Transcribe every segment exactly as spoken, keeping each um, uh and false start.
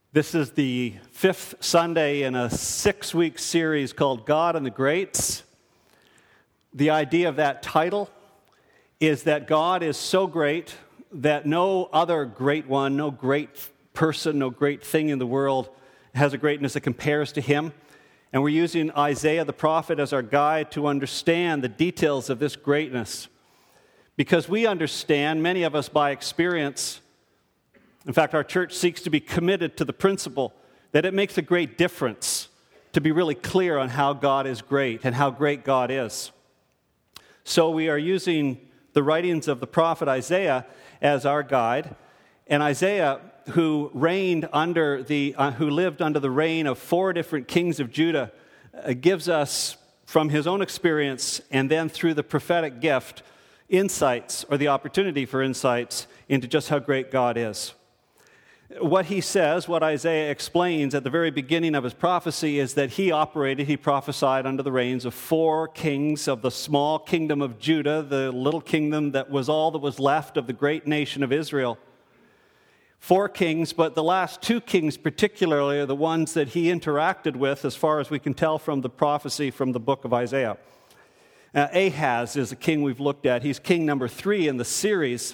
This is the fifth Sunday in a six-week series called God and the Greats. The idea of that title is that God is so great that no other great one, no great person, no great thing in the world has a greatness that compares to him. And we're using Isaiah the prophet as our guide to understand the details of this greatness. Because we understand, many of us by experience, in fact, our church seeks to be committed to the principle that it makes a great difference to be really clear on how God is great and how great God is. So we are using the writings of the prophet Isaiah as our guide. And Isaiah, who reigned under the, uh, who lived under the reign of four different kings of Judah, uh, gives us, from his own experience and then through the prophetic gift, insights or the opportunity for insights into just how great God is. What he says, what Isaiah explains at the very beginning of his prophecy is that he operated, he prophesied under the reigns of four kings of the small kingdom of Judah, the little kingdom that was all that was left of the great nation of Israel. Four kings, but the last two kings particularly are the ones that he interacted with as far as we can tell from the prophecy from the book of Isaiah. Uh, Ahaz is a king we've looked at. He's king number three in the series,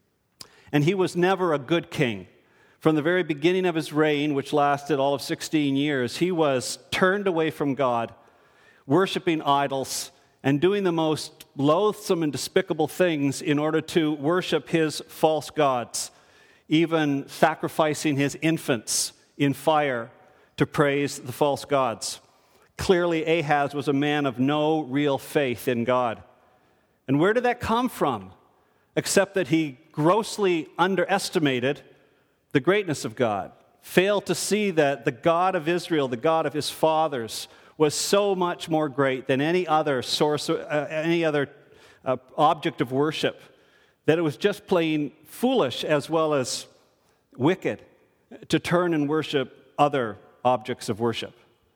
and he was never a good king. From the very beginning of his reign, which lasted all of sixteen years, he was turned away from God, worshiping idols, and doing the most loathsome and despicable things in order to worship his false gods, even sacrificing his infants in fire to praise the false gods. Clearly, Ahaz was a man of no real faith in God. And where did that come from? Except that he grossly underestimated the greatness of God, failed to see that the God of Israel, the God of his fathers, was so much more great than any other source, uh, any other uh, object of worship, that it was just plain foolish as well as wicked to turn and worship other objects of worship.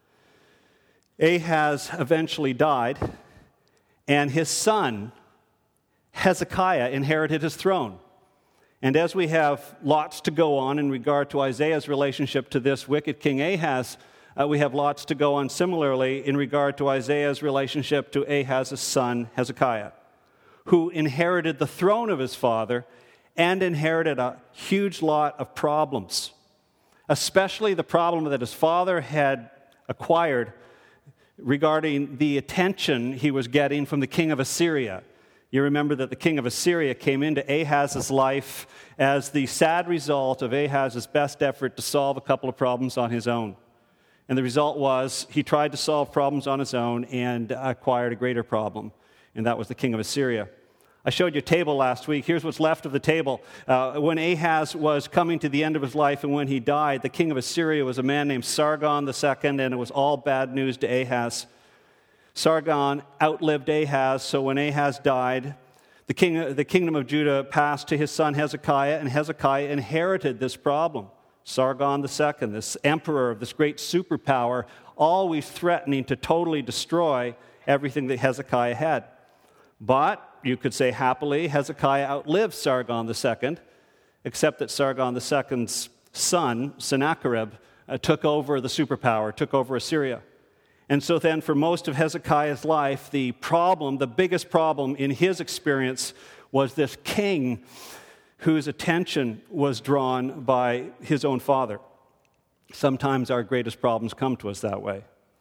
Ahaz eventually died, and his son, Hezekiah, inherited his throne. And as we have lots to go on in regard to Isaiah's relationship to this wicked king Ahaz, uh, we have lots to go on similarly in regard to Isaiah's relationship to Ahaz's son Hezekiah, who inherited the throne of his father and inherited a huge lot of problems, especially the problem that his father had acquired regarding the attention he was getting from the king of Assyria. You remember that the king of Assyria came into Ahaz's life as the sad result of Ahaz's best effort to solve a couple of problems on his own. And the result was he tried to solve problems on his own and acquired a greater problem, and that was the king of Assyria. I showed you a table last week. Here's what's left of the table. Uh, when Ahaz was coming to the end of his life and when he died, the king of Assyria was a man named Sargon the Second, and it was all bad news to Ahaz. Sargon outlived Ahaz, so when Ahaz died, the, king, the kingdom of Judah passed to his son Hezekiah, and Hezekiah inherited this problem. Sargon the Second, this emperor of this great superpower, always threatening to totally destroy everything that Hezekiah had. But, you could say happily, Hezekiah outlived Sargon the Second, except that Sargon the Second's son, Sennacherib, uh, took over the superpower, took over Assyria. And so then for most of Hezekiah's life, the problem, the biggest problem in his experience was this king whose attention was drawn by his own father. Sometimes our greatest problems come to us that way.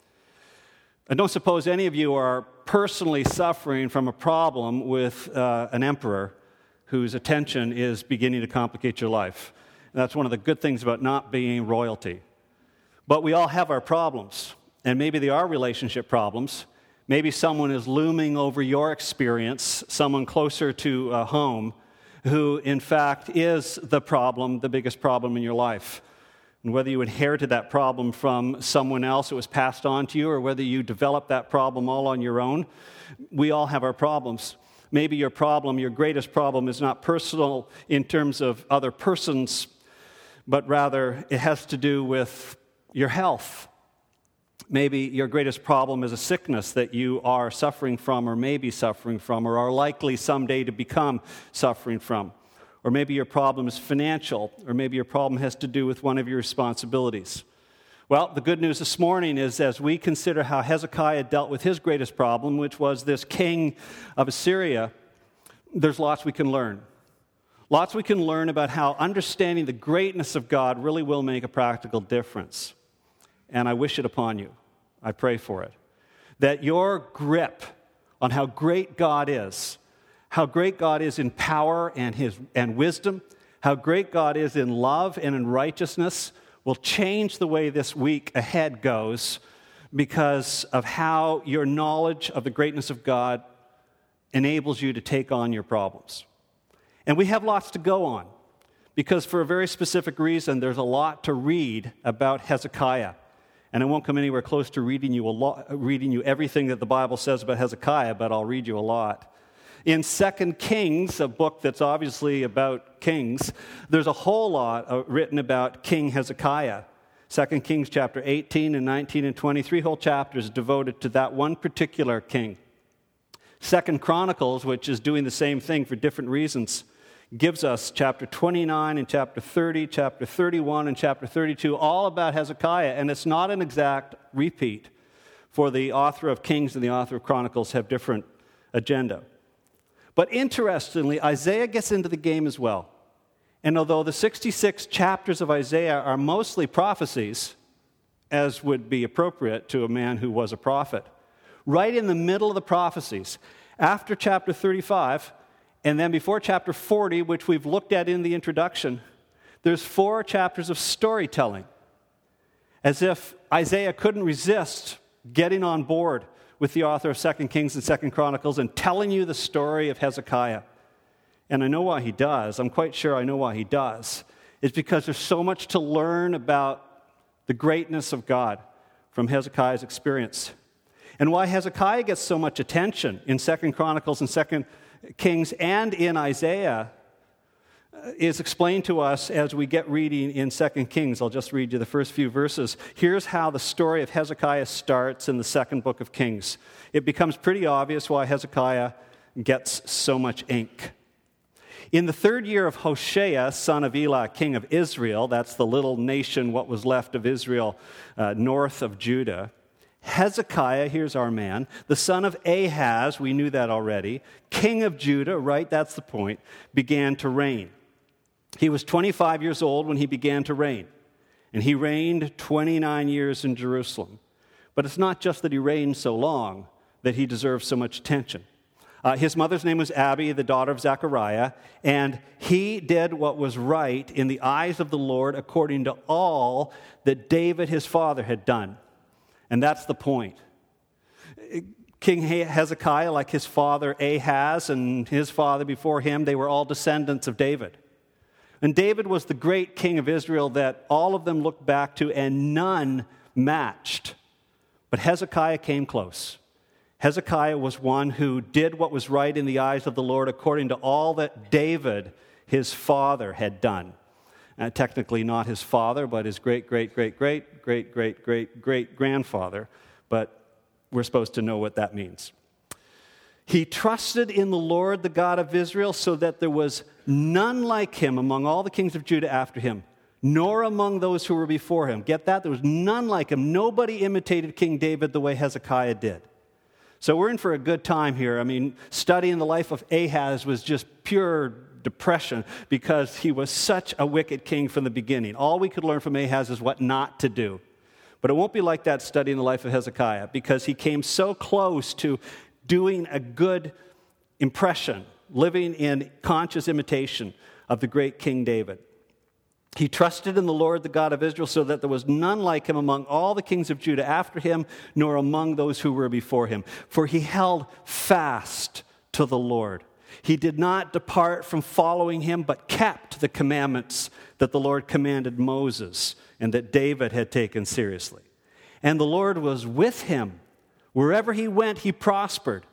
I don't suppose any of you are personally suffering from a problem with uh, an emperor whose attention is beginning to complicate your life. And that's one of the good things about not being royalty. But we all have our problems. And maybe they are relationship problems. Maybe someone is looming over your experience, someone closer to uh, home, who in fact is the problem, the biggest problem in your life. And whether you inherited that problem from someone else, it was passed on to you, or whether you developed that problem all on your own, we all have our problems. Maybe your problem, your greatest problem, is not personal in terms of other persons, but rather it has to do with your health. Maybe your greatest problem is a sickness that you are suffering from or may be suffering from or are likely someday to become suffering from. or maybe your problem is financial, or maybe your problem has to do with one of your responsibilities. Well, the good news this morning is as we consider how Hezekiah dealt with his greatest problem, which was this king of Assyria, there's lots we can learn. Lots we can learn about how understanding the greatness of God really will make a practical difference. And I wish it upon you. I pray for it. That your grip on how great God is, how great God is in power and his and wisdom, how great God is in love and in righteousness, will change the way this week ahead goes because of how your knowledge of the greatness of God enables you to take on your problems. And we have lots to go on because for a very specific reason, there's a lot to read about Hezekiah. And I won't come anywhere close to reading you, a lot, reading you everything that the Bible says about Hezekiah, but I'll read you a lot. In Second Kings, a book that's obviously about kings, there's a whole lot written about King Hezekiah. Second Kings chapter eighteen and nineteen and twenty, three whole chapters devoted to that one particular king. Second Chronicles, which is doing the same thing for different reasons, gives us chapter twenty-nine and chapter thirty, chapter thirty-one and chapter thirty-two, all about Hezekiah. And it's not an exact repeat, for the author of Kings and the author of Chronicles have different agenda. But interestingly, Isaiah gets into the game as well. And although the sixty-six chapters of Isaiah are mostly prophecies, as would be appropriate to a man who was a prophet, right in the middle of the prophecies, after chapter thirty-five, and then before chapter forty, which we've looked at in the introduction, there's four chapters of storytelling, as if Isaiah couldn't resist getting on board with the author of Second Kings and Second Chronicles and telling you the story of Hezekiah. And I know why he does. I'm quite sure I know why he does. It's because there's so much to learn about the greatness of God from Hezekiah's experience. And why Hezekiah gets so much attention in Second Chronicles and Second Kings and in Isaiah is explained to us as we get reading in Second Kings. I'll just read you the first few verses. Here's how the story of Hezekiah starts in the second book of Kings. It becomes pretty obvious why Hezekiah gets so much ink. In the third year of Hoshea, son of Elah, king of Israel, that's the little nation, what was left of Israel, uh, north of Judah, Hezekiah, here's our man, the son of Ahaz, we knew that already, king of Judah, right, that's the point, began to reign. He was twenty-five years old when he began to reign, and he reigned twenty-nine years in Jerusalem. But it's not just that he reigned so long that he deserves so much attention. Uh, his mother's name was Abi, the daughter of Zechariah, and he did what was right in the eyes of the Lord according to all that David, his father, had done. And that's the point. King Hezekiah, like his father Ahaz and his father before him, they were all descendants of David. And David was the great king of Israel that all of them looked back to and none matched. But Hezekiah came close. Hezekiah was one who did what was right in the eyes of the Lord according to all that David, his father, had done. Uh, technically not his father, but his great, great, great, great, great, great, great, great grandfather. But we're supposed to know what that means. He trusted in the Lord, the God of Israel, so that there was none like him among all the kings of Judah after him, nor among those who were before him. Get that? There was none like him. Nobody imitated King David the way Hezekiah did. So we're in for a good time here. I mean, studying the life of Ahaz was just pure depression because he was such a wicked king from the beginning. All we could learn from Ahaz is what not to do. But it won't be like that studying the life of Hezekiah because he came so close to doing a good impression, living in conscious imitation of the great King David. He trusted in the Lord, the God of Israel, so that there was none like him among all the kings of Judah after him, nor among those who were before him. For he held fast to the Lord. He did not depart from following him, but kept the commandments that the Lord commanded Moses and that David had taken seriously. And the Lord was with him. Wherever he went, he prospered.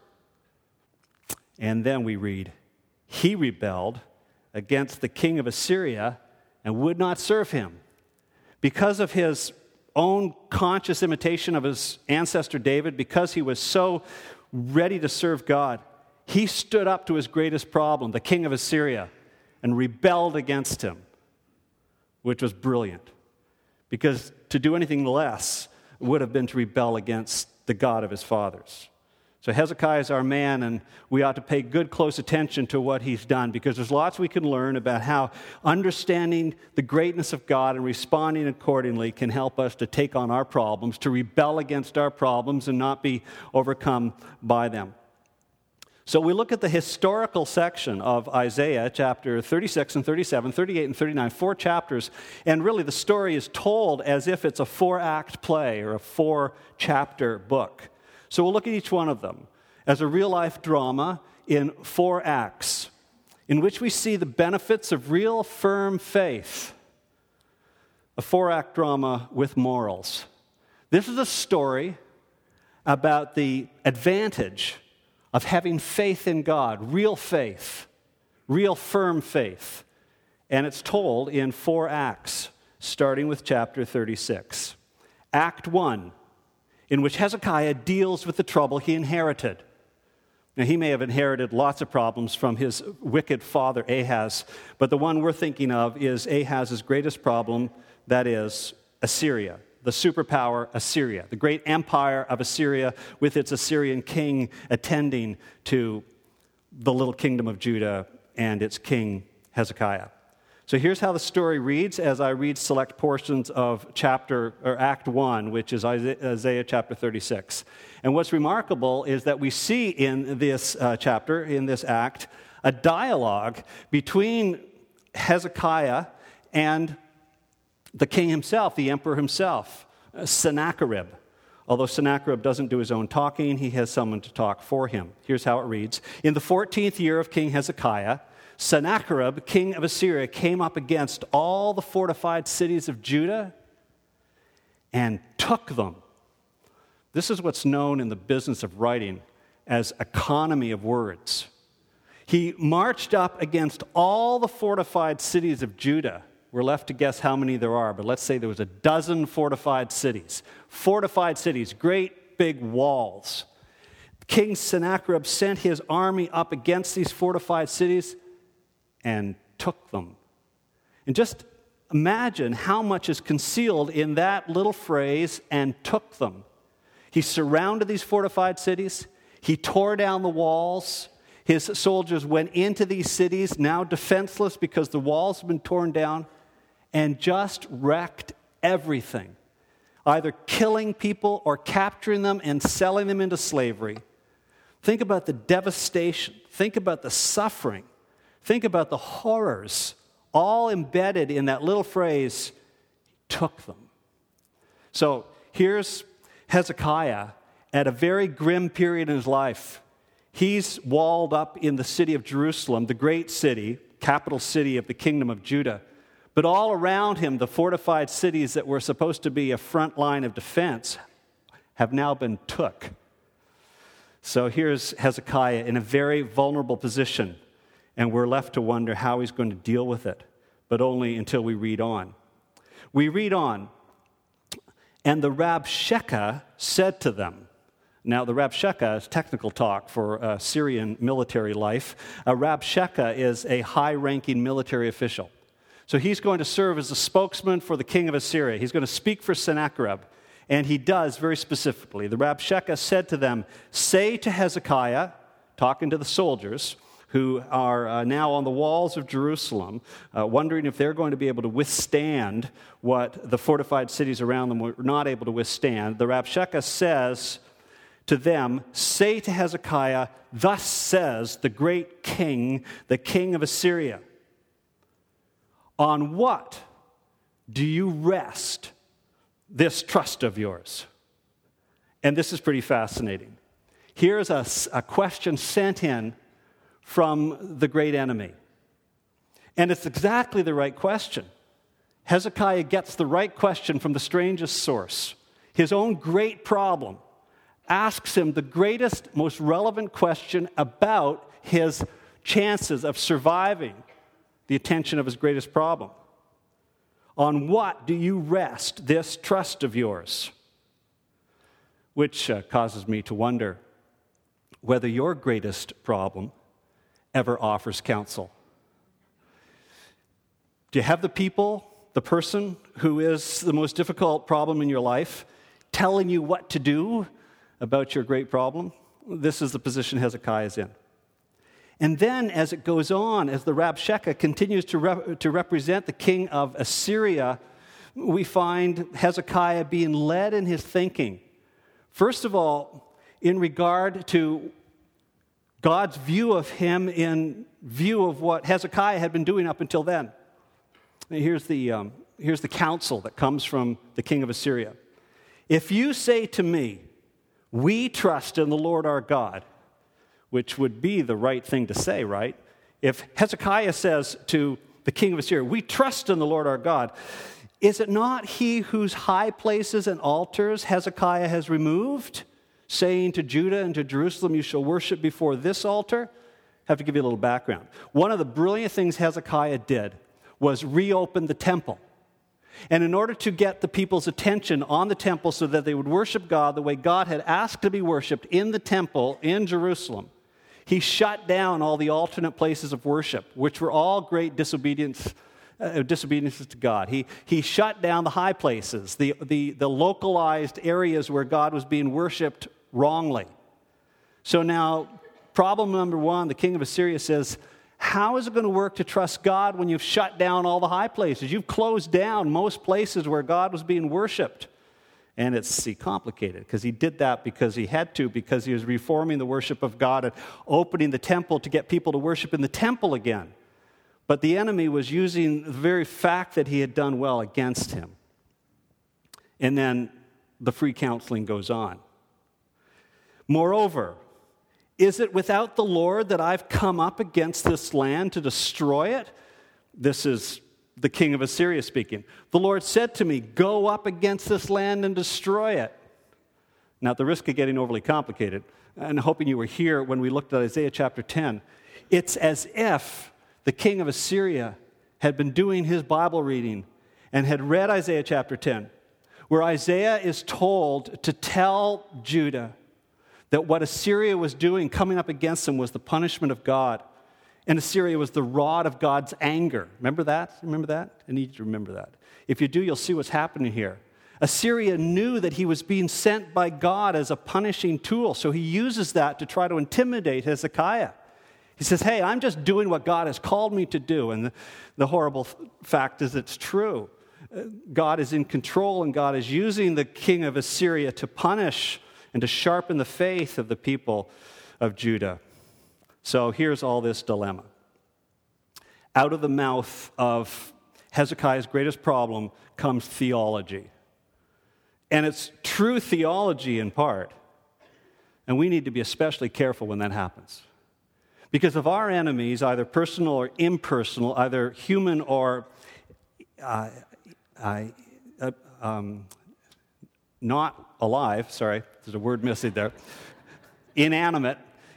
And then we read, he rebelled against the king of Assyria and would not serve him. Because of his own conscious imitation of his ancestor David, because he was so ready to serve God, he stood up to his greatest problem, the king of Assyria, and rebelled against him, which was brilliant. Because to do anything less would have been to rebel against the God of his fathers. So Hezekiah is our man, and we ought to pay good, close attention to what he's done, because there's lots we can learn about how understanding the greatness of God and responding accordingly can help us to take on our problems, to rebel against our problems and not be overcome by them. So we look at the historical section of Isaiah, chapter thirty-six and thirty-seven, thirty-eight and thirty-nine, four chapters, and really the story is told as if it's a four-act play or a four-chapter book. So we'll look at each one of them as a real-life drama in four acts, in which we see the benefits of real, firm faith. A four-act drama with morals. This is a story about the advantage of having faith in God, real faith, real firm faith. And it's told in four acts, starting with chapter thirty-six. Act one, in which Hezekiah deals with the trouble he inherited. Now, he may have inherited lots of problems from his wicked father Ahaz, but the one we're thinking of is Ahaz's greatest problem, that is Assyria, the superpower Assyria, the great empire of Assyria with its Assyrian king attending to the little kingdom of Judah and its king Hezekiah. So here's how the story reads as I read select portions of chapter or Act one, which is Isaiah chapter thirty-six. And what's remarkable is that we see in this uh, chapter, in this act, a dialogue between Hezekiah and the king himself, the emperor himself, Sennacherib. Although Sennacherib doesn't do his own talking, he has someone to talk for him. Here's how it reads. In the fourteenth year of King Hezekiah, Sennacherib, king of Assyria, came up against all the fortified cities of Judah and took them. This is what's known in the business of writing as economy of words. He marched up against all the fortified cities of Judah. We're left to guess how many there are, but let's say there was a dozen fortified cities. Fortified cities, great big walls. King Sennacherib sent his army up against these fortified cities and took them. And just imagine how much is concealed in that little phrase, and took them. He surrounded these fortified cities. He tore down the walls. His soldiers went into these cities, now defenseless because the walls have been torn down, and just wrecked everything, either killing people or capturing them and selling them into slavery. Think about the devastation. Think about the suffering. Think about the horrors, all embedded in that little phrase, took them. So here's Hezekiah at a very grim period in his life. He's walled up in the city of Jerusalem, the great city, capital city of the kingdom of Judah. But all around him, the fortified cities that were supposed to be a front line of defense have now been took. So here's Hezekiah in a very vulnerable position. And we're left to wonder how he's going to deal with it, but only until we read on. We read on, and the Rabshakeh said to them. Now, the Rabshakeh is technical talk for uh, Syrian military life. A Rabshakeh is a high-ranking military official. So he's going to serve as a spokesman for the king of Assyria. He's going to speak for Sennacherib, and he does very specifically. The Rabshakeh said to them, say to Hezekiah, talking to the soldiers, who are uh, now on the walls of Jerusalem, uh, wondering if they're going to be able to withstand what the fortified cities around them were not able to withstand. The Rabshakeh says to them, say to Hezekiah, thus says the great king, the king of Assyria, on what do you rest this trust of yours? And this is pretty fascinating. Here's a, a question sent in from the great enemy. And it's exactly the right question. Hezekiah gets the right question from the strangest source. His own great problem asks him the greatest, most relevant question about his chances of surviving the attention of his greatest problem. On what do you rest this trust of yours? Which uh, causes me to wonder whether your greatest problem ever offers counsel. Do you have the people, the person who is the most difficult problem in your life, telling you what to do about your great problem? This is the position Hezekiah is in. And then as it goes on, as the Rabshakeh continues to, rep- to represent the king of Assyria, we find Hezekiah being led in his thinking. First of all, in regard to God's view of him in view of what Hezekiah had been doing up until then. Here's the, um, here's the counsel that comes from the king of Assyria. If you say to me, we trust in the Lord our God, which would be the right thing to say, right? If Hezekiah says to the king of Assyria, we trust in the Lord our God, is it not he whose high places and altars Hezekiah has removed, saying to Judah and to Jerusalem, you shall worship before this altar? I have to give you a little background. One of the brilliant things Hezekiah did was reopen the temple. And in order to get the people's attention on the temple so that they would worship God the way God had asked to be worshiped in the temple in Jerusalem, he shut down all the alternate places of worship, which were all great disobedience, uh, disobediences to God. He, he shut down the high places, the, the, the localized areas where God was being worshiped wrongly. So now, problem number one, the king of Assyria says, how is it going to work to trust God when you've shut down all the high places? You've closed down most places where God was being worshiped. And it's see, complicated, because he did that because he had to, because he was reforming the worship of God and opening the temple to get people to worship in the temple again. But the enemy was using the very fact that he had done well against him. And then the free counseling goes on. Moreover, is it without the Lord that I've come up against this land to destroy it? This is the king of Assyria speaking. The Lord said to me, go up against this land and destroy it. Now, at the risk of getting overly complicated, and hoping you were here when we looked at Isaiah chapter ten, it's as if the king of Assyria had been doing his Bible reading and had read Isaiah chapter ten, where Isaiah is told to tell Judah that what Assyria was doing, coming up against them, was the punishment of God. And Assyria was the rod of God's anger. Remember that? Remember that? I need you to remember that. If you do, you'll see what's happening here. Assyria knew that he was being sent by God as a punishing tool, so he uses that to try to intimidate Hezekiah. He says, hey, I'm just doing what God has called me to do. And the, the horrible fact is it's true. God is in control, and God is using the king of Assyria to punish and to sharpen the faith of the people of Judah. So here's all this dilemma. Out of the mouth of Hezekiah's greatest problem comes theology. And it's true theology in part. And we need to be especially careful when that happens. Because if our enemies, either personal or impersonal, either human or uh, uh, uh, um, not alive, sorry, there's a word missing there, inanimate,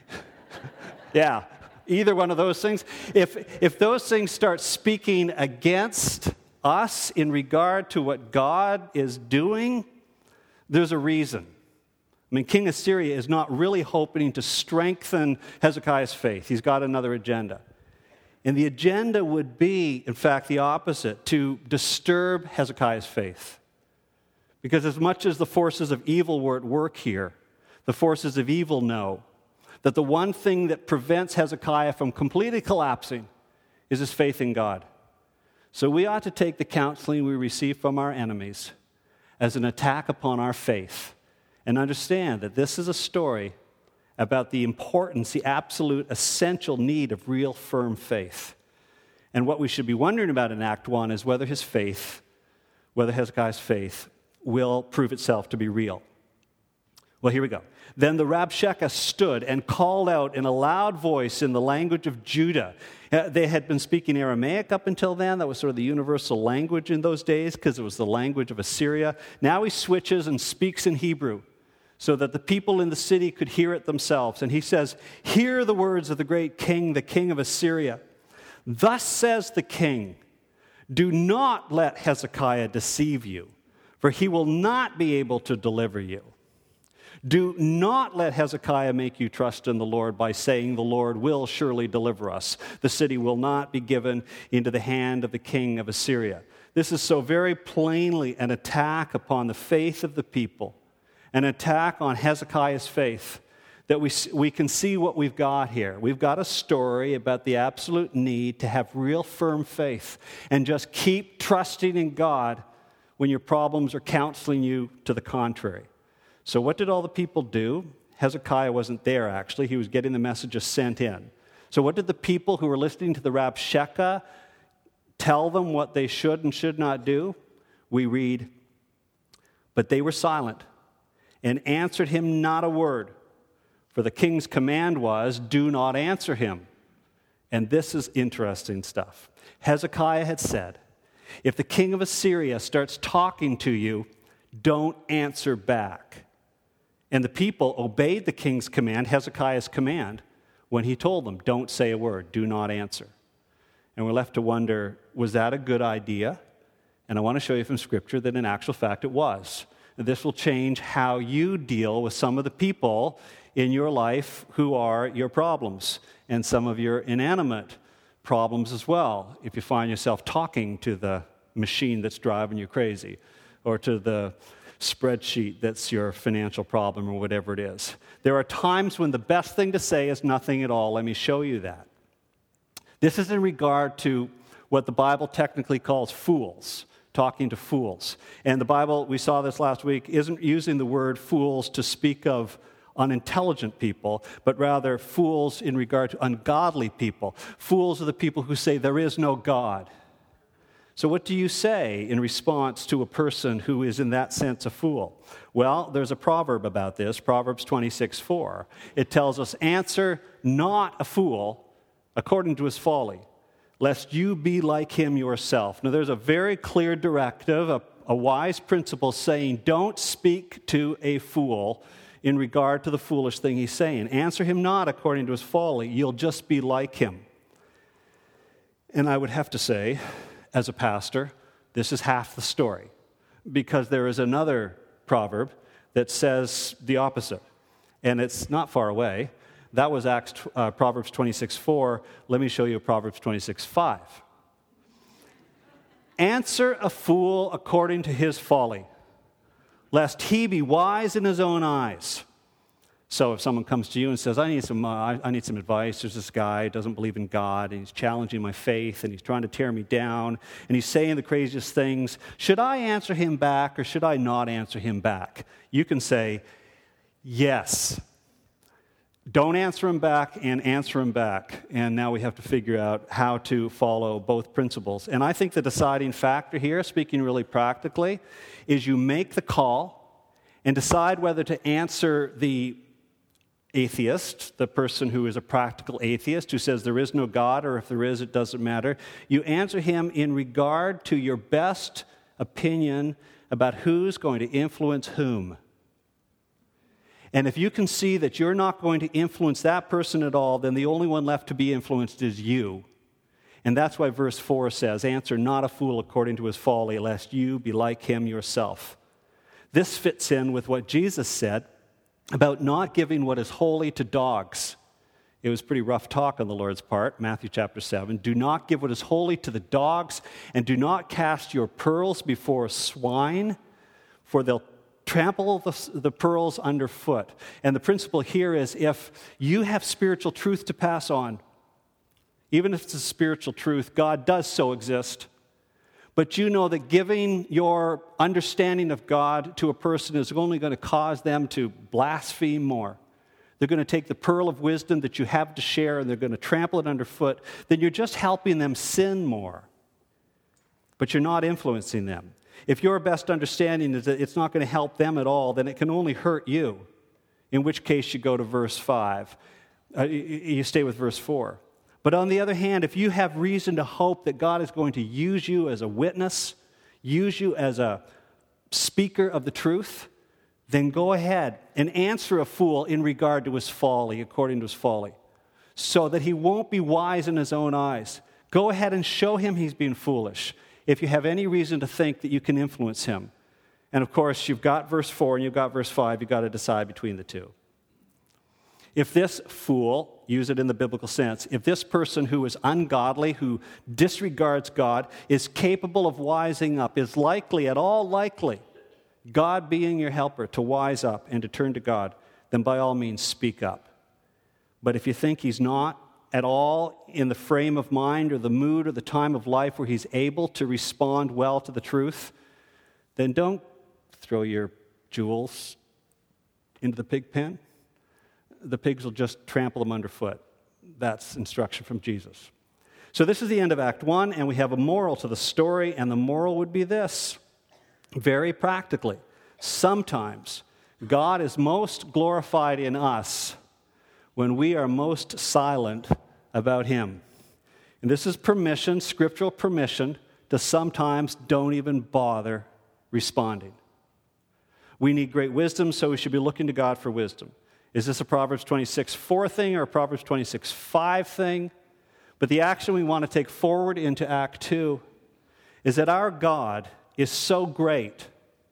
yeah, either one of those things. If, if those things start speaking against us in regard to what God is doing, there's a reason. I mean, King Assyria is not really hoping to strengthen Hezekiah's faith. He's got another agenda. And the agenda would be, in fact, the opposite, to disturb Hezekiah's faith. Because as much as the forces of evil were at work here, the forces of evil know that the one thing that prevents Hezekiah from completely collapsing is his faith in God. So we ought to take the counseling we receive from our enemies as an attack upon our faith and understand that this is a story about the importance, the absolute essential need of real firm faith. And what we should be wondering about in Act one is whether his faith, whether Hezekiah's faith will prove itself to be real. Well, here we go. Then the Rabshakeh stood and called out in a loud voice in the language of Judah. Uh, they had been speaking Aramaic up until then. That was sort of the universal language in those days because it was the language of Assyria. Now he switches and speaks in Hebrew so that the people in the city could hear it themselves. And he says, hear the words of the great king, the king of Assyria. Thus says the king, do not let Hezekiah deceive you, for he will not be able to deliver you. Do not let Hezekiah make you trust in the Lord by saying, the Lord will surely deliver us. The city will not be given into the hand of the king of Assyria. This is so very plainly an attack upon the faith of the people, an attack on Hezekiah's faith, that we, we can see what we've got here. We've got a story about the absolute need to have real firm faith and just keep trusting in God when your problems are counseling you to the contrary. So what did all the people do? Hezekiah wasn't there, actually. He was getting the messages sent in. So what did the people who were listening to the Rabshakeh tell them what they should and should not do? We read, but they were silent and answered him not a word. For the king's command was, do not answer him. And this is interesting stuff. Hezekiah had said, if the king of Assyria starts talking to you, don't answer back. And the people obeyed the king's command, Hezekiah's command, when he told them, don't say a word, do not answer. And we're left to wonder, was that a good idea? And I want to show you from Scripture that in actual fact it was. This will change how you deal with some of the people in your life who are your problems, and some of your inanimate problems as well, if you find yourself talking to the machine that's driving you crazy, or to the spreadsheet that's your financial problem, or whatever it is. There are times when the best thing to say is nothing at all. Let me show you that. This is in regard to what the Bible technically calls fools, talking to fools. And the Bible, we saw this last week, isn't using the word fools to speak of unintelligent people, but rather fools in regard to ungodly people. Fools are the people who say there is no God. So what do you say in response to a person who is in that sense a fool? Well, there's a proverb about this, Proverbs twenty-six four. It tells us, answer not a fool according to his folly, lest you be like him yourself. Now there's a very clear directive, a, a wise principle saying, don't speak to a fool in regard to the foolish thing he's saying. Answer him not according to his folly. You'll just be like him. And I would have to say, as a pastor, this is half the story, because there is another proverb that says the opposite, and it's not far away. That was Acts, uh, Proverbs twenty-six four. Let me show you Proverbs twenty-six five. Answer a fool according to his folly, lest he be wise in his own eyes. So if someone comes to you and says, I need some, uh, I need some advice, there's this guy who doesn't believe in God, and he's challenging my faith, and he's trying to tear me down, and he's saying the craziest things, should I answer him back, or should I not answer him back? You can say, yes. Don't answer him back, and answer him back. And now we have to figure out how to follow both principles. And I think the deciding factor here, speaking really practically, is you make the call and decide whether to answer the atheist, the person who is a practical atheist, who says there is no God, or if there is, it doesn't matter. You answer him in regard to your best opinion about who's going to influence whom. And if you can see that you're not going to influence that person at all, then the only one left to be influenced is you. And that's why verse four says, answer not a fool according to his folly, lest you be like him yourself. This fits in with what Jesus said about not giving what is holy to dogs. It was pretty rough talk on the Lord's part, Matthew chapter seven. Do not give what is holy to the dogs, and do not cast your pearls before swine, for they'll trample the, the pearls underfoot. And the principle here is, if you have spiritual truth to pass on, even if it's a spiritual truth, God does so exist. But you know that giving your understanding of God to a person is only going to cause them to blaspheme more. They're going to take the pearl of wisdom that you have to share, and they're going to trample it underfoot. Then you're just helping them sin more. But you're not influencing them. If your best understanding is that it's not going to help them at all, then it can only hurt you, in which case you go to verse five. Uh, you stay with verse four. But on the other hand, if you have reason to hope that God is going to use you as a witness, use you as a speaker of the truth, then go ahead and answer a fool in regard to his folly, according to his folly, so that he won't be wise in his own eyes. Go ahead and show him he's being foolish, if you have any reason to think that you can influence him. And of course, you've got verse four and you've got verse five. You've got to decide between the two. If this fool, use it in the biblical sense, if this person who is ungodly, who disregards God, is capable of wising up, is likely, at all likely, God being your helper, to wise up and to turn to God, then by all means speak up. But if you think he's not at all in the frame of mind or the mood or the time of life where he's able to respond well to the truth, then don't throw your jewels into the pig pen. The pigs will just trample them underfoot. That's instruction from Jesus. So this is the end of Act one, and we have a moral to the story, and the moral would be this. Very practically, sometimes God is most glorified in us when we are most silent about him. And this is permission, scriptural permission, to sometimes don't even bother responding. We need great wisdom, so we should be looking to God for wisdom. Is this a Proverbs twenty-six four thing or a Proverbs twenty-six five thing? But the action we want to take forward into Act two is that our God is so great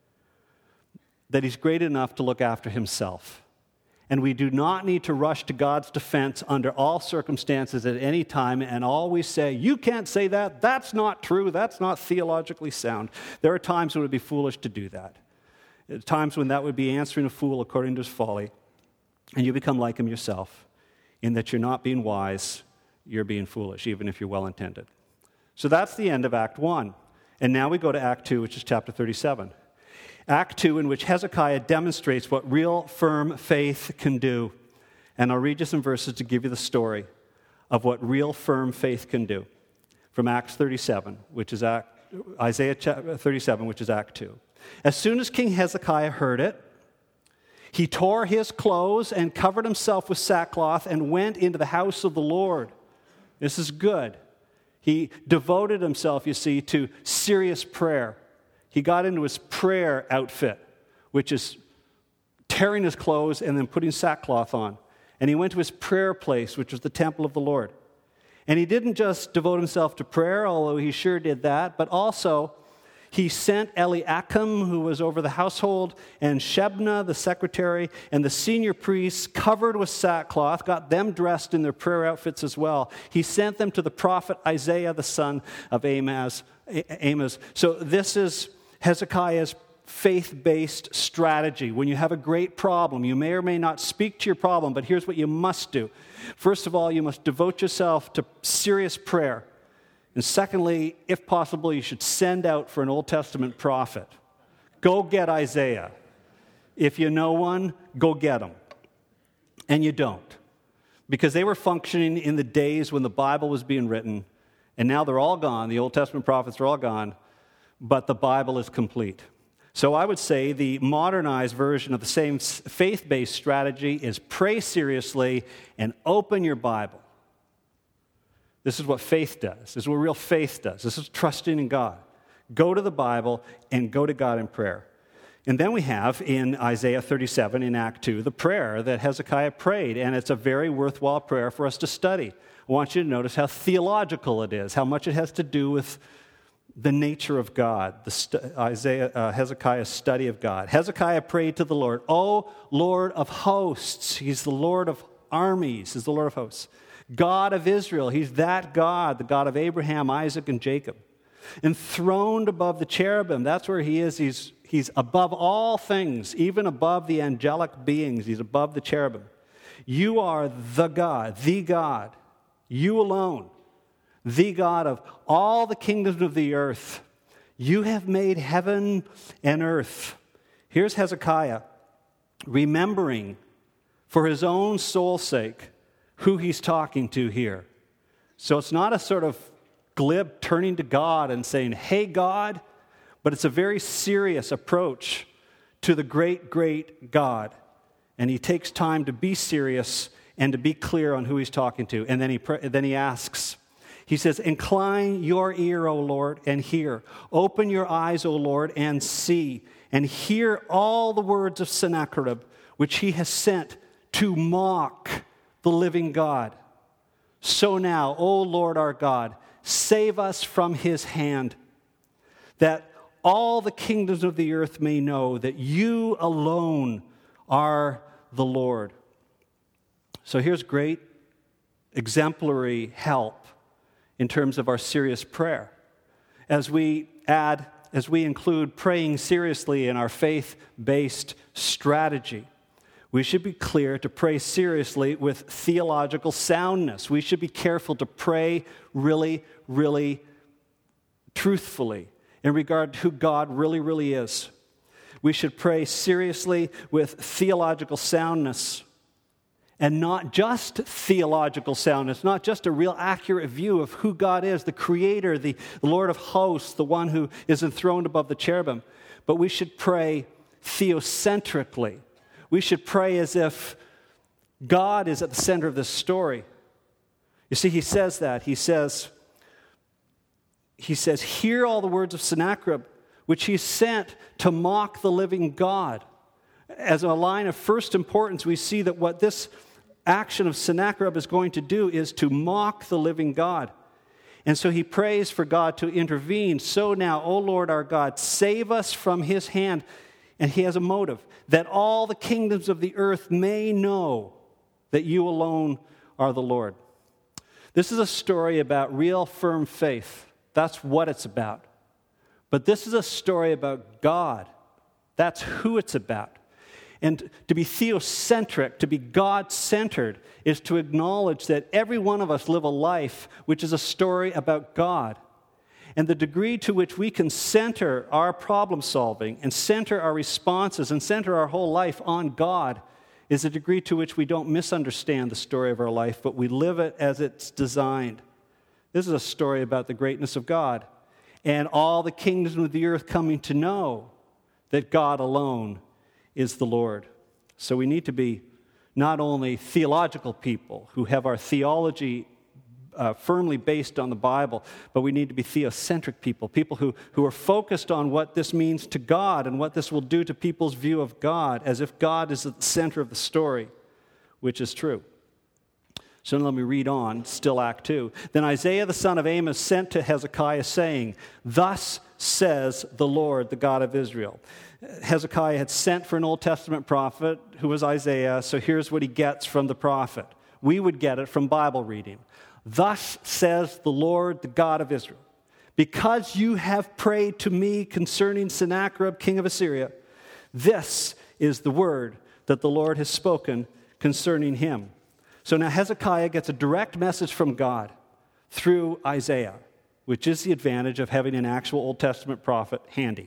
that he's great enough to look after himself. And we do not need to rush to God's defense under all circumstances at any time and always say, you can't say that, that's not true, that's not theologically sound. There are times when it would be foolish to do that. There are times when that would be answering a fool according to his folly. And you become like him yourself, in that you're not being wise, you're being foolish, even if you're well-intended. So that's the end of Act one. And now we go to Act two, which is chapter thirty-seven. Act two, in which Hezekiah demonstrates what real, firm faith can do. And I'll read you some verses to give you the story of what real, firm faith can do. From Acts thirty-seven, which is Act, Isaiah thirty-seven, which is Act two. As soon as King Hezekiah heard it, he tore his clothes and covered himself with sackcloth and went into the house of the Lord. This is good. He devoted himself, you see, to serious prayer. He got into his prayer outfit, which is tearing his clothes and then putting sackcloth on. And he went to his prayer place, which was the temple of the Lord. And he didn't just devote himself to prayer, although he sure did that, but also he sent Eliakim, who was over the household, and Shebna, the secretary, and the senior priests, covered with sackcloth, got them dressed in their prayer outfits as well. He sent them to the prophet Isaiah, the son of Amos. Amos. So this is Hezekiah's faith-based strategy. When you have a great problem, you may or may not speak to your problem, but here's what you must do. First of all, you must devote yourself to serious prayer. And secondly, if possible, you should send out for an Old Testament prophet. Go get Isaiah. If you know one, go get him. And you don't. Because they were functioning in the days when the Bible was being written, and now they're all gone. The Old Testament prophets are all gone, but the Bible is complete. So I would say the modernized version of the same faith-based strategy is pray seriously and open your Bible. This is what faith does. This is what real faith does. This is trusting in God. Go to the Bible and go to God in prayer. And then we have in Isaiah thirty-seven, in Act two, the prayer that Hezekiah prayed, and it's a very worthwhile prayer for us to study. I want you to notice how theological it is, how much it has to do with the nature of God, the st- Isaiah, uh, Hezekiah's study of God. Hezekiah prayed to the Lord, O Lord of hosts. He's the Lord of armies. He's the Lord of hosts. God of Israel. He's that God, the God of Abraham, Isaac, and Jacob. Enthroned above the cherubim. That's where he is. He's, he's above all things, even above the angelic beings. He's above the cherubim. You are the God, the God. You alone. The God of all the kingdoms of the earth. You have made heaven and earth. Here's Hezekiah remembering for his own soul's sake who he's talking to here. So it's not a sort of glib turning to God and saying, hey, God, but it's a very serious approach to the great, great God. And he takes time to be serious and to be clear on who he's talking to. And then he, then he asks, he says, incline your ear, O Lord, and hear. Open your eyes, O Lord, and see. And hear all the words of Sennacherib, which he has sent to mock the living God. So now, O Lord our God, save us from his hand, that all the kingdoms of the earth may know that you alone are the Lord. So here's great exemplary help in terms of our serious prayer. As we add, as we include praying seriously in our faith-based strategy, we should be clear to pray seriously with theological soundness. We should be careful to pray really, really truthfully in regard to who God really, really is. We should pray seriously with theological soundness, and not just theological soundness, not just a real accurate view of who God is, the Creator, the Lord of hosts, the one who is enthroned above the cherubim, but we should pray theocentrically. We should pray as if God is at the center of this story. You see, he says that. He says, he says, hear all the words of Sennacherib, which he sent to mock the living God. As a line of first importance, we see that what this action of Sennacherib is going to do is to mock the living God. And so he prays for God to intervene. So now, O Lord our God, save us from his hand. And he has a motive, that all the kingdoms of the earth may know that you alone are the Lord. This is a story about real firm faith. That's what it's about. But this is a story about God. That's who it's about. And to be theocentric, to be God-centered, is to acknowledge that every one of us live a life which is a story about God. And the degree to which we can center our problem solving and center our responses and center our whole life on God is the degree to which we don't misunderstand the story of our life, but we live it as it's designed. This is a story about the greatness of God and all the kingdoms of the earth coming to know that God alone is the Lord. So we need to be not only theological people who have our theology Uh, firmly based on the Bible, but we need to be theocentric people, people who, who are focused on what this means to God and what this will do to people's view of God, as if God is at the center of the story, which is true. So let me read on, still Act two. Then Isaiah the son of Amos sent to Hezekiah, saying, Thus says the Lord, the God of Israel. Hezekiah had sent for an Old Testament prophet who was Isaiah, so here's what he gets from the prophet. We would get it from Bible reading. Thus says the Lord, the God of Israel, because you have prayed to me concerning Sennacherib, king of Assyria, this is the word that the Lord has spoken concerning him. So now Hezekiah gets a direct message from God through Isaiah, which is the advantage of having an actual Old Testament prophet handy.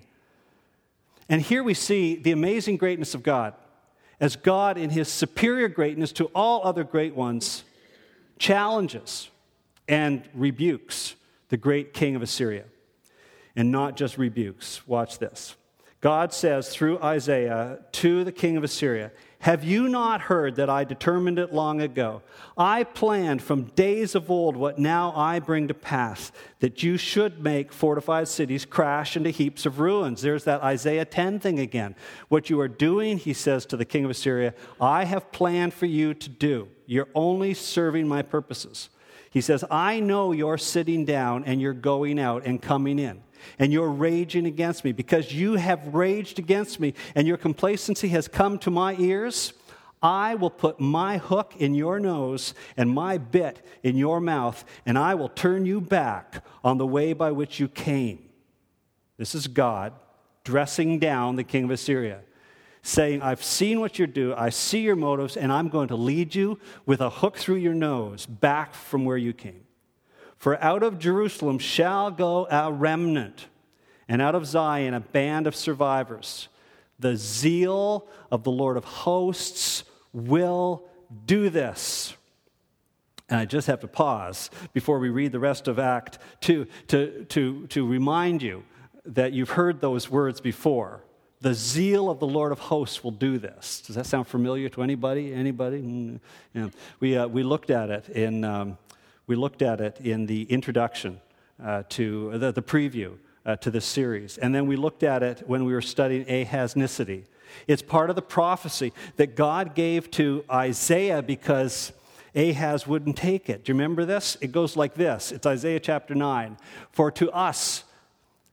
And here we see the amazing greatness of God, as God in his superior greatness to all other great ones challenges and rebukes the great king of Assyria. And not just rebukes. Watch this. God says through Isaiah to the king of Assyria, have you not heard that I determined it long ago? I planned from days of old what now I bring to pass, that you should make fortified cities crash into heaps of ruins. There's that Isaiah ten thing again. What you are doing, he says to the king of Assyria, I have planned for you to do. You're only serving my purposes. He says, I know you're sitting down and you're going out and coming in. And you're raging against me. Because you have raged against me and your complacency has come to my ears, I will put my hook in your nose and my bit in your mouth, and I will turn you back on the way by which you came. This is God dressing down the king of Assyria, saying, I've seen what you do, I see your motives, and I'm going to lead you with a hook through your nose back from where you came. For out of Jerusalem shall go a remnant, and out of Zion a band of survivors. The zeal of the Lord of hosts will do this. And I just have to pause before we read the rest of Act two to, to, to remind you that you've heard those words before. The zeal of the Lord of hosts will do this. Does that sound familiar to anybody? Anybody? Mm, yeah. We, uh, we looked at it in... Um, We looked at it in the introduction uh, to the, the preview uh, to this series. And then we looked at it when we were studying Ahaznicity. It's part of the prophecy that God gave to Isaiah because Ahaz wouldn't take it. Do you remember this? It goes like this. It's Isaiah chapter nine. For to us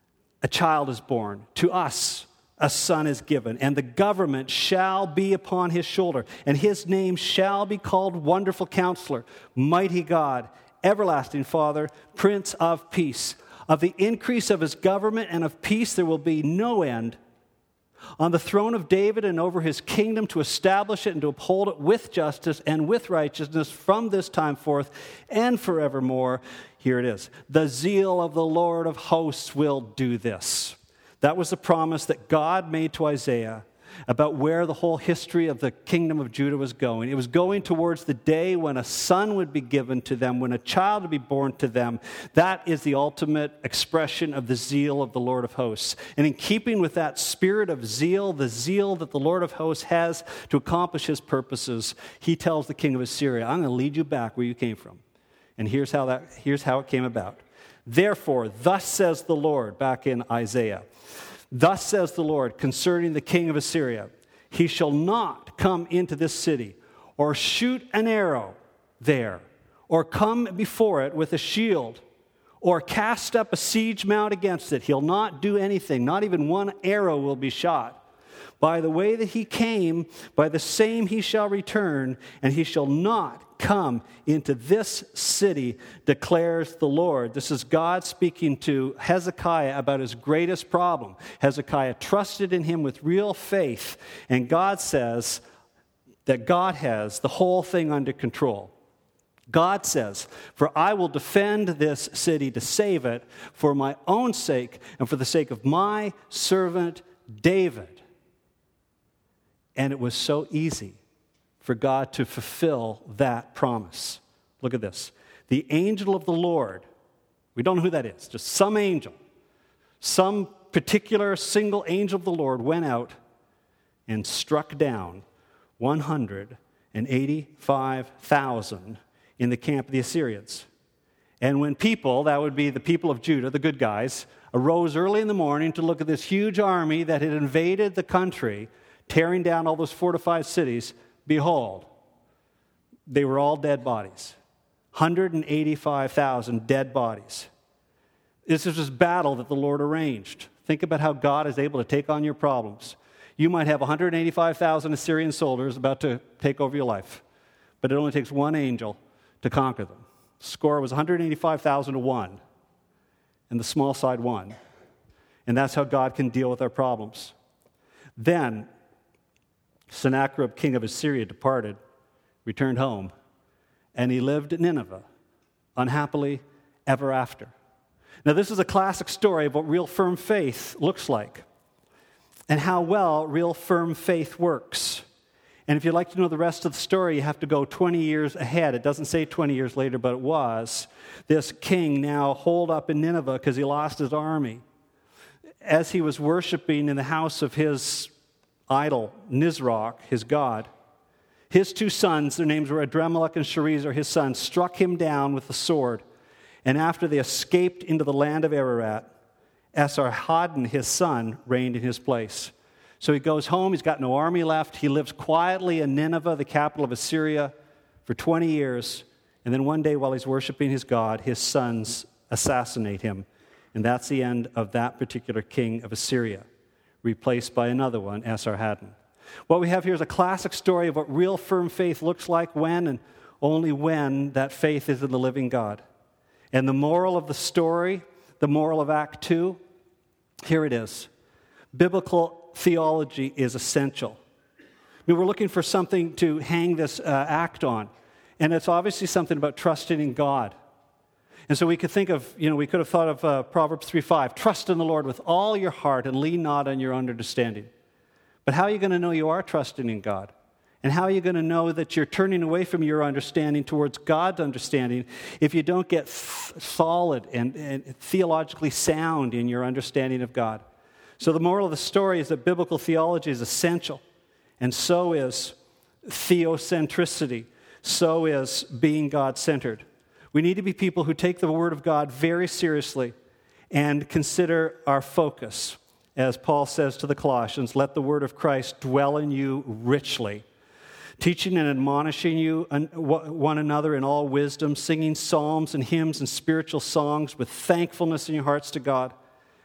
a child is born. To us a son is given, and the government shall be upon his shoulder, and his name shall be called Wonderful Counselor, Mighty God, Everlasting Father, Prince of Peace. Of the increase of his government and of peace there will be no end, on the throne of David and over his kingdom, to establish it and to uphold it with justice and with righteousness from this time forth and forevermore. Here it is. The zeal of the Lord of hosts will do this. That was the promise that God made to Isaiah about where the whole history of the kingdom of Judah was going. It was going towards the day when a son would be given to them, when a child would be born to them. That is the ultimate expression of the zeal of the Lord of hosts. And in keeping with that spirit of zeal, the zeal that the Lord of hosts has to accomplish his purposes, he tells the king of Assyria, I'm going to lead you back where you came from. And here's how that here's how it came about. Therefore, thus says the Lord, back in Isaiah, thus says the Lord concerning the king of Assyria, he shall not come into this city, or shoot an arrow there, or come before it with a shield, or cast up a siege mount against it. He'll not do anything. Not even one arrow will be shot. By the way that he came, by the same he shall return, and he shall not come into this city, declares the Lord. This is God speaking to Hezekiah about his greatest problem. Hezekiah trusted in him with real faith, and God says that God has the whole thing under control. God says, for I will defend this city to save it for my own sake and for the sake of my servant David. And it was so easy for God to fulfill that promise. Look at this. The angel of the Lord, we don't know who that is, just some angel, some particular single angel of the Lord went out and struck down one hundred eighty-five thousand in the camp of the Assyrians. And when people, that would be the people of Judah, the good guys, arose early in the morning to look at this huge army that had invaded the country, tearing down all those fortified cities, behold, they were all dead bodies. one hundred eighty-five thousand dead bodies. This is this battle that the Lord arranged. Think about how God is able to take on your problems. You might have one hundred eighty-five thousand Assyrian soldiers about to take over your life, but it only takes one angel to conquer them. The score was one hundred eighty-five thousand to one, and the small side won. And that's how God can deal with our problems. Then Sennacherib, king of Assyria, departed, returned home, and he lived at Nineveh, unhappily ever after. Now, this is a classic story of what real firm faith looks like and how well real firm faith works. And if you'd like to know the rest of the story, you have to go twenty years ahead. It doesn't say twenty years later, but it was. This king now holed up in Nineveh because he lost his army. As he was worshiping in the house of his idol, Nisroch, his god, his two sons, their names were Adremelech and Sharezer, his sons, struck him down with the sword. And after they escaped into the land of Ararat, Esarhaddon, his son, reigned in his place. So he goes home, he's got no army left, he lives quietly in Nineveh, the capital of Assyria, for twenty years, and then one day while he's worshiping his god, his sons assassinate him. And that's the end of that particular king of Assyria, replaced by another one, Esarhaddon. What we have here is a classic story of what real firm faith looks like when and only when that faith is in the living God. And the moral of the story, the moral of Act two, here it is. Biblical theology is essential. I mean, we're looking for something to hang this uh, act on. And it's obviously something about trusting in God. And so we could think of, you know, we could have thought of uh, Proverbs three five, trust in the Lord with all your heart and lean not on your understanding. But how are you going to know you are trusting in God? And how are you going to know that you're turning away from your understanding towards God's understanding if you don't get th- solid and, and theologically sound in your understanding of God? So the moral of the story is that biblical theology is essential, and so is theocentricity, so is being God-centered. We need to be people who take the Word of God very seriously and consider our focus. As Paul says to the Colossians, let the Word of Christ dwell in you richly, teaching and admonishing you one another in all wisdom, singing psalms and hymns and spiritual songs with thankfulness in your hearts to God.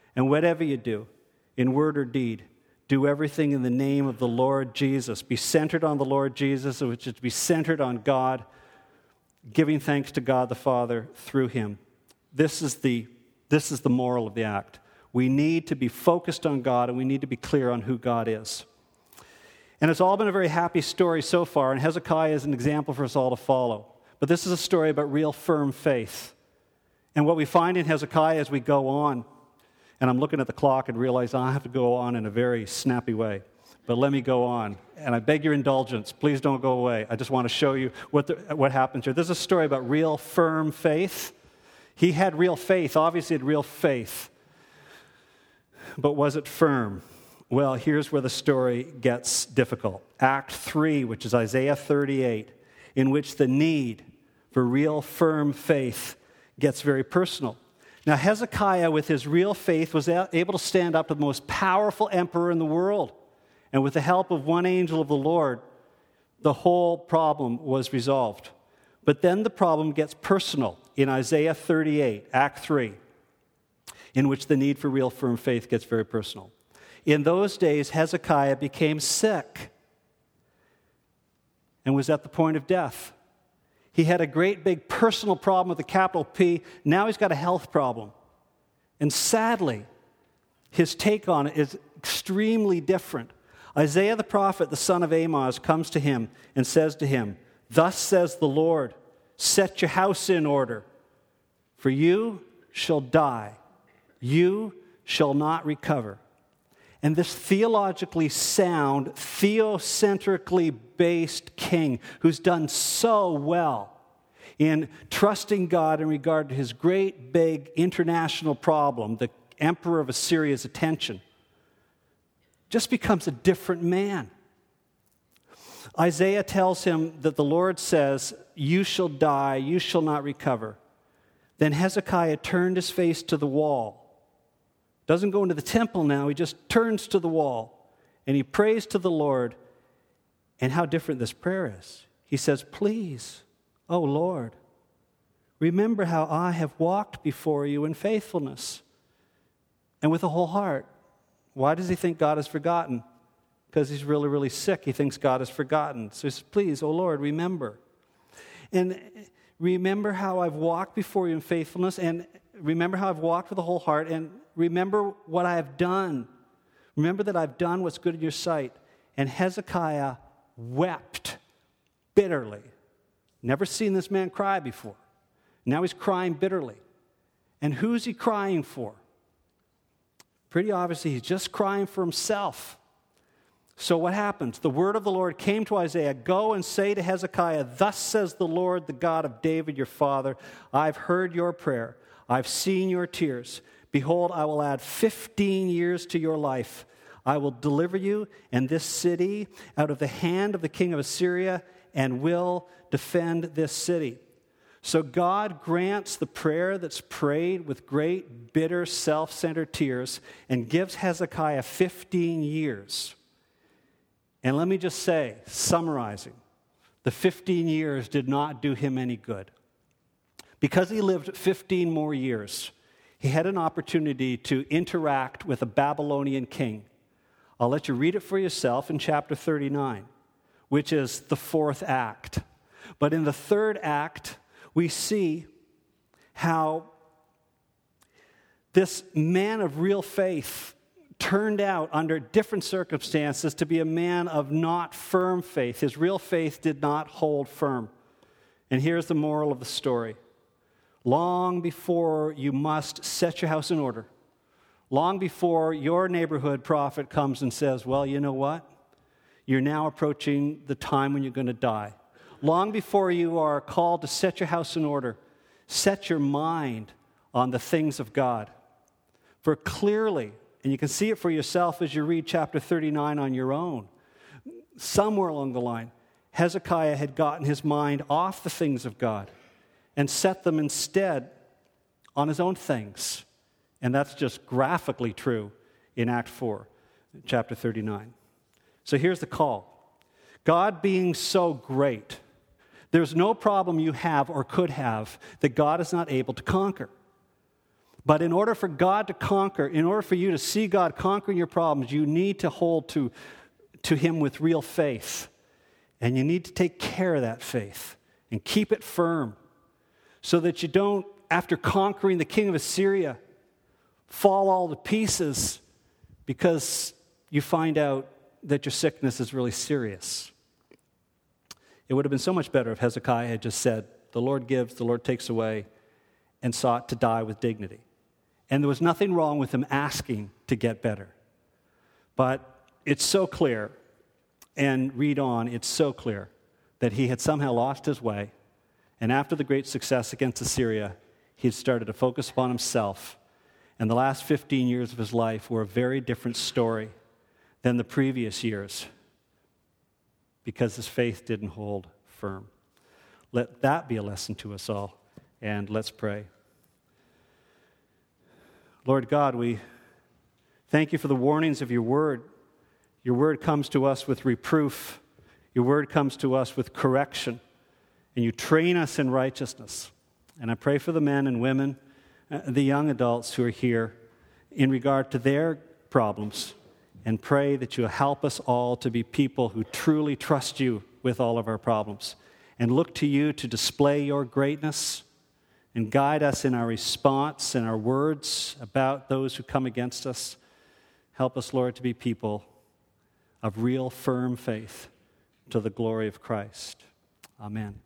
And whatever you do, in word or deed, do everything in the name of the Lord Jesus. Be centered on the Lord Jesus, which is to be centered on God, giving thanks to God the Father through him. This is the, this is the moral of the act. We need to be focused on God, and we need to be clear on who God is. And it's all been a very happy story so far, and Hezekiah is an example for us all to follow. But this is a story about real firm faith. And what we find in Hezekiah as we go on, and I'm looking at the clock and realize I have to go on in a very snappy way. But let me go on. And I beg your indulgence. Please don't go away. I just want to show you what, the, what happens here. This is a story about real firm faith. He had real faith. Obviously, he had real faith. But was it firm? Well, here's where the story gets difficult. Act three, which is Isaiah thirty-eight, in which the need for real firm faith gets very personal. Now, Hezekiah, with his real faith, was able to stand up to the most powerful emperor in the world. And with the help of one angel of the Lord, the whole problem was resolved. But then the problem gets personal in Isaiah thirty-eight, Act three, in which the need for real firm faith gets very personal. In those days, Hezekiah became sick and was at the point of death. He had a great big personal problem with a capital P. Now he's got a health problem. And sadly, his take on it is extremely different. Isaiah the prophet, the son of Amoz, comes to him and says to him, "Thus says the Lord, set your house in order, for you shall die. You shall not recover." And this theologically sound, theocentrically based king who's done so well in trusting God in regard to his great, big international problem, the emperor of Assyria's attention, just becomes a different man. Isaiah tells him that the Lord says, "You shall die, you shall not recover." Then Hezekiah turned his face to the wall. Doesn't go into the temple now, he just turns to the wall and he prays to the Lord. And how different this prayer is. He says, "Please, O Lord, remember how I have walked before you in faithfulness and with a whole heart." Why does he think God has forgotten? Because he's really, really sick. He thinks God has forgotten. So he says, "Please, O Lord, remember. And remember how I've walked before you in faithfulness, and remember how I've walked with a whole heart, and remember what I have done. Remember that I've done what's good in your sight." And Hezekiah wept bitterly. Never seen this man cry before. Now he's crying bitterly. And who's he crying for? Pretty obviously, he's just crying for himself. So what happens? The word of the Lord came to Isaiah, "Go and say to Hezekiah, thus says the Lord, the God of David your father, I've heard your prayer. I've seen your tears. Behold, I will add fifteen years to your life. I will deliver you and this city out of the hand of the king of Assyria and will defend this city." So God grants the prayer that's prayed with great, bitter, self-centered tears and gives Hezekiah fifteen years. And let me just say, summarizing, the fifteen years did not do him any good. Because he lived fifteen more years, he had an opportunity to interact with a Babylonian king. I'll let you read it for yourself in chapter thirty-nine, which is the fourth act. But in the third act, we see how this man of real faith turned out under different circumstances to be a man of not firm faith. His real faith did not hold firm. And here's the moral of the story. Long before you must set your house in order, long before your neighborhood prophet comes and says, "Well, you know what? You're now approaching the time when you're going to die." Long before you are called to set your house in order, set your mind on the things of God. For clearly, and you can see it for yourself as you read chapter thirty-nine on your own, somewhere along the line, Hezekiah had gotten his mind off the things of God and set them instead on his own things. And that's just graphically true in Act four, chapter thirty-nine. So here's the call. God being so great, there's no problem you have or could have that God is not able to conquer. But in order for God to conquer, in order for you to see God conquering your problems, you need to hold to, to Him with real faith. And you need to take care of that faith and keep it firm so that you don't, after conquering the king of Assyria, fall all to pieces because you find out that your sickness is really serious. It would have been so much better if Hezekiah had just said, the Lord gives, the Lord takes away, and sought to die with dignity. And there was nothing wrong with him asking to get better. But it's so clear, and read on, it's so clear that he had somehow lost his way, and after the great success against Assyria, he had started to focus upon himself. And the last fifteen years of his life were a very different story than the previous years because his faith didn't hold firm. Let that be a lesson to us all, and let's pray. Lord God, we thank you for the warnings of your word. Your word comes to us with reproof. Your word comes to us with correction, and you train us in righteousness. And I pray for the men and women, uh, the young adults who are here in regard to their problems, and pray that you'll help us all to be people who truly trust you with all of our problems and look to you to display your greatness and guide us in our response and our words about those who come against us. Help us, Lord, to be people of real firm faith to the glory of Christ. Amen.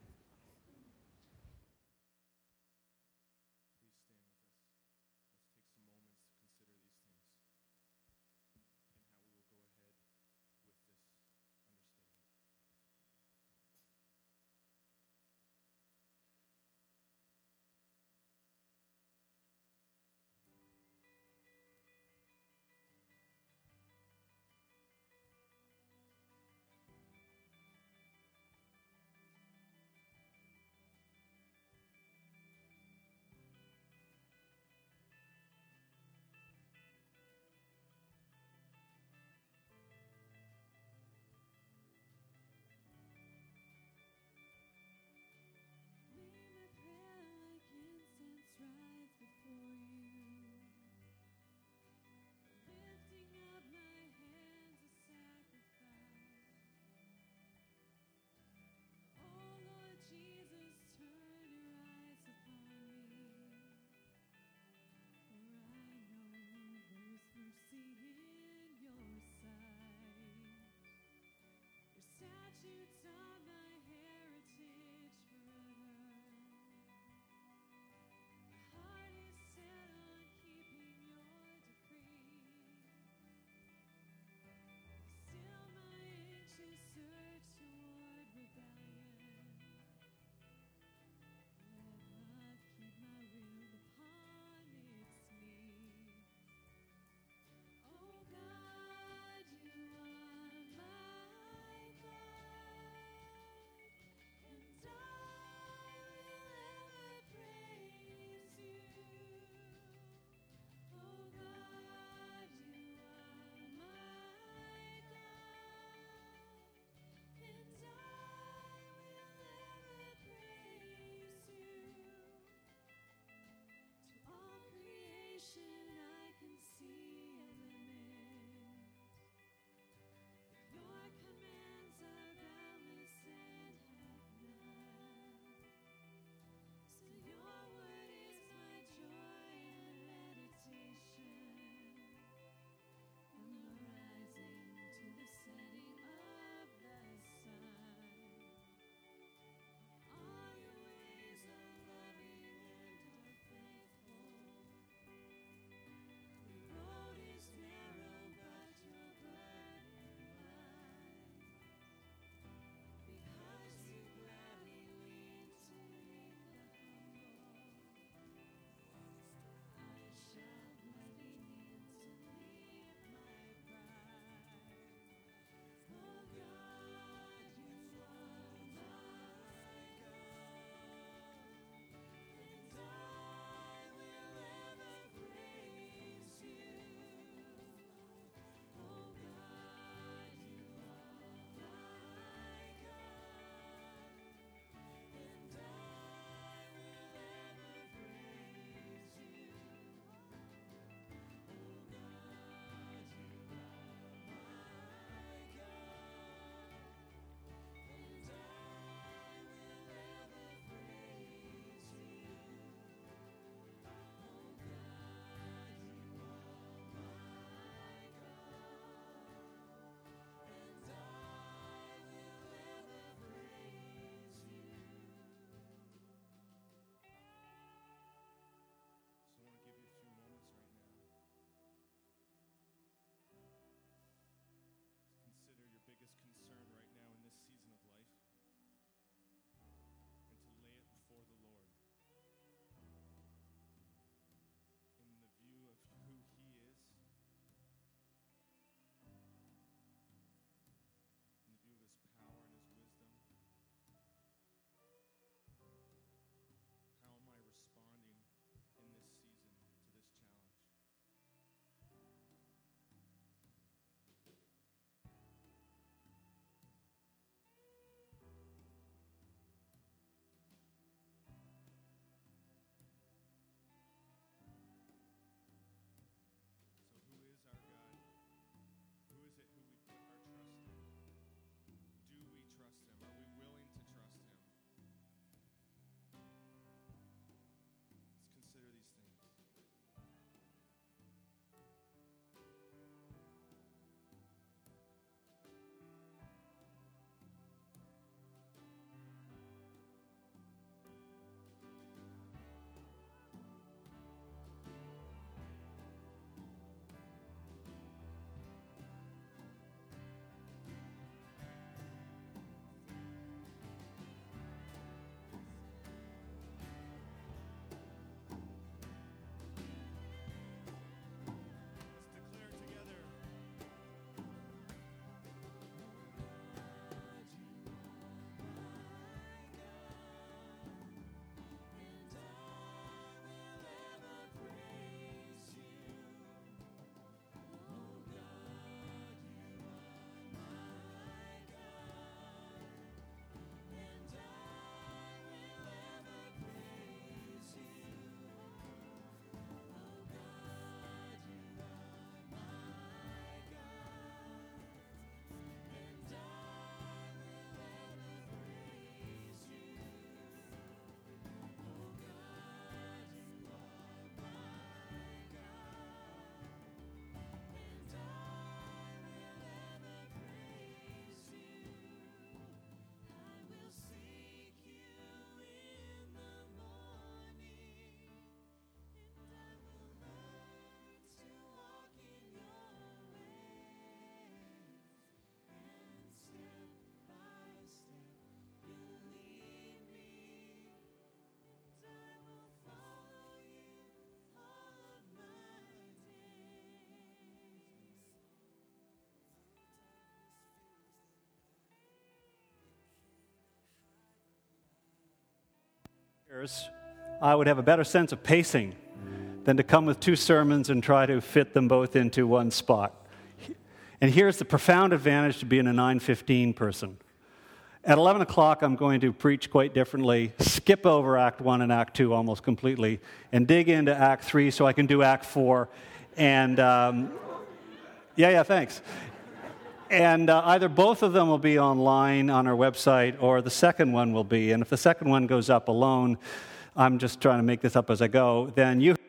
I would have a better sense of pacing than to come with two sermons and try to fit them both into one spot. And here's the profound advantage to being a nine fifteen person. At eleven o'clock, I'm going to preach quite differently, skip over Act one and Act two almost completely, and dig into Act three so I can do Act four. And, um, yeah, yeah, thanks. And uh, either both of them will be online on our website, or the second one will be. And if the second one goes up alone, I'm just trying to make this up as I go, then you